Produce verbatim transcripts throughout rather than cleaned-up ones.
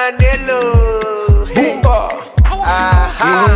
Manelo. Boomba. Aha.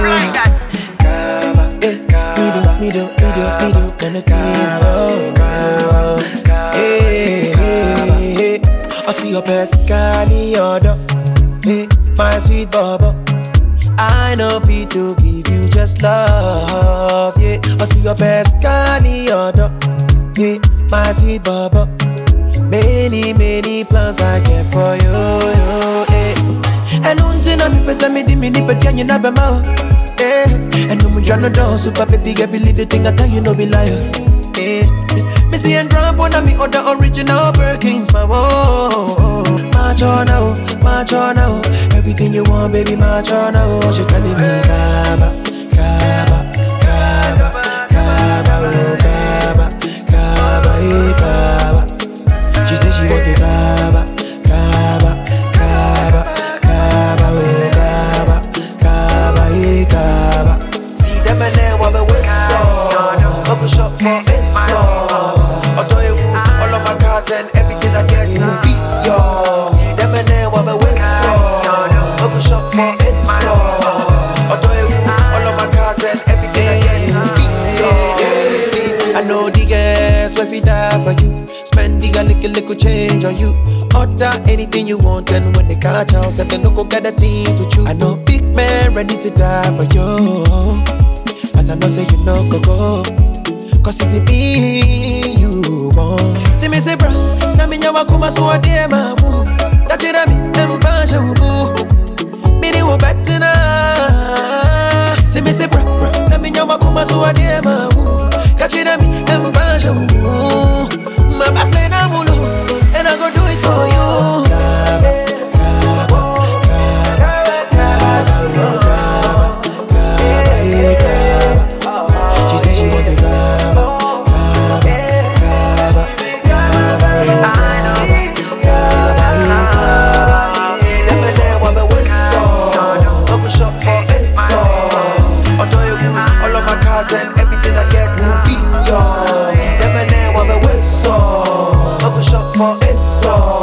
Yeah. Me do, me do, me do, me do, gonna team, no, no. Hey, hey, hey. I see your best canny order. Hey, my sweet bubble. I know fit to give you just love. Yeah, I see your best canny order. Hey, my sweet bubble. Many, many plans I get for you, you, eh. And until I'm a me di me di but can you never know, eh. And no me no down, super baby, get believe the thing I tell you no be liar, eh. Me see and drop on me other original Birkins, my whoa. March on now, march on now. Everything you want, baby, march on now. She telling me Kaba, Kaba, Kaba, Kaba, oh Kaba, Kaba, eh Kaba. She said she wants a Kaba, Kaba, Kaba, Kaba, oh Kaba, Kaba, eh Kaba. See them and then what we wait so. Bubble shop for it so. I'll tell you all of my cars and everything I get to beat yo. See them and then what we wait so. Bubble shop for it so. I'll tell you all of my cars and everything I get to beat yo. See, I know the girls will fi die for you. Spend the little little change on you. Order anything you want and when they catch us, if they no go get a team to choose. I know big man ready to die for you, but I know say you no go go. Cause it be me you want. Timmy say bro, na me nyawa kuma so ade ma mu. Tachira mi emfasha ubu. Me di wo betina. Timmy say bro, na me nyawa kuma so ade ma mu. Tachira mi emfasha ubu. My back play na mulu, and I go do it for you. Kaba, Kaba, Kaba, Kaba, Kaba, Kaba, eh, Kaba. She said she wants a Kaba, Kaba, Kaba, Kaba, oh, Kaba, Kaba, eh, Kaba. See them and then what we wait so. Bubble shop for it so. I'll tell you all of my cars and everything I get will beat yo. See them and then what we wait so. Bubble shop for it so.